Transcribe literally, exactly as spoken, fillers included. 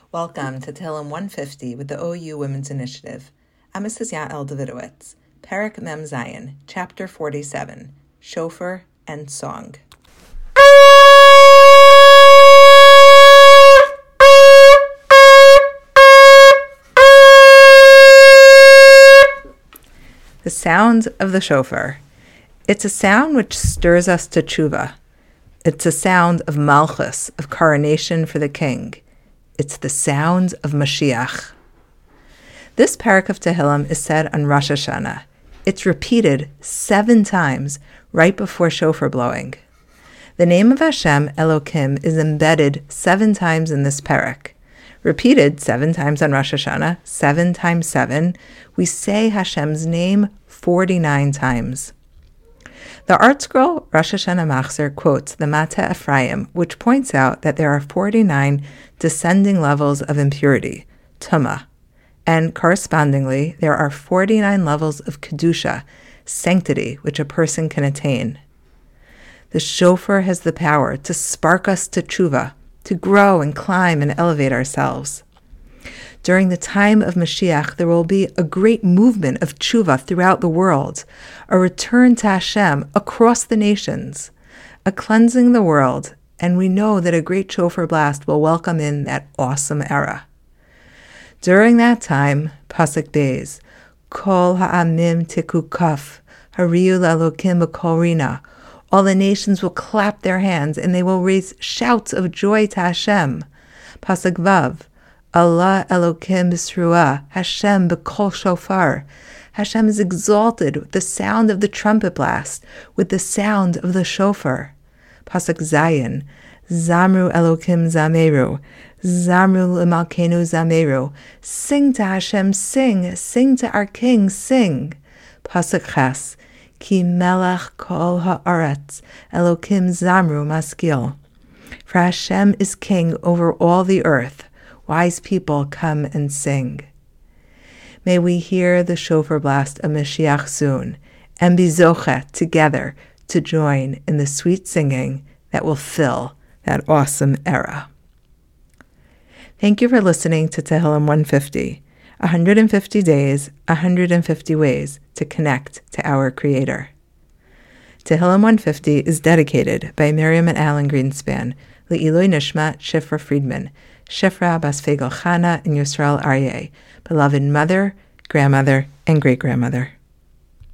Welcome to Tehillim one fifty with the O U Women's Initiative. I'm Missus Yael Davidowitz. Perek Mem Zayin, Chapter forty-seven, Shofar and Song. The sound of the shofar. It's a sound which stirs us to tshuva. It's a sound of malchus, of coronation for the king. It's the sound of Mashiach. This parak of Tehillim is said on Rosh Hashanah. It's repeated seven times right before shofar blowing. The name of Hashem, Elokim, is embedded seven times in this parak. Repeated seven times on Rosh Hashanah, seven times seven, we say Hashem's name forty-nine times. The Art Scroll Rosh Hashanah Machzor quotes the Mata Ephraim, which points out that there are forty-nine descending levels of impurity, tumah, and correspondingly, there are forty-nine levels of kedusha, sanctity, which a person can attain. The shofar has the power to spark us to tshuva, to grow and climb and elevate ourselves. During the time of Mashiach, there will be a great movement of tshuva throughout the world, a return to Hashem across the nations, a cleansing the world, and we know that a great shofar blast will welcome in that awesome era. During that time, Pasuk Beis, Kol ha'amim tikukaf, hariyu la'elokim b'kol rina, all the nations will clap their hands and they will raise shouts of joy to Hashem. Pasuk Vav, Allah Elokim b'sruah, Hashem b'kol shofar. Hashem is exalted with the sound of the trumpet blast, with the sound of the shofar. Pasuk Zayin, Zamru Elokim zameru, Zamru l'malkenu zameru. Sing to Hashem, sing, sing to our King, sing. Pasuk Ches, Ki melech kol ha'aretz, Elokim zamru maskil. For Hashem is king over all the earth. Wise people come and sing. May we hear the shofar blast of Mashiach soon, and be zocheh together to join in the sweet singing that will fill that awesome era. Thank you for listening to Tehillim one fifty, one hundred fifty days, one hundred fifty ways to connect to our Creator. Tehillim one fifty is dedicated by Miriam and Alan Greenspan, Le'iloi Nishmat Shifra Friedman, Shifra Bas Fegel Chana, and Yisrael Aryeh, beloved mother, grandmother, and great-grandmother.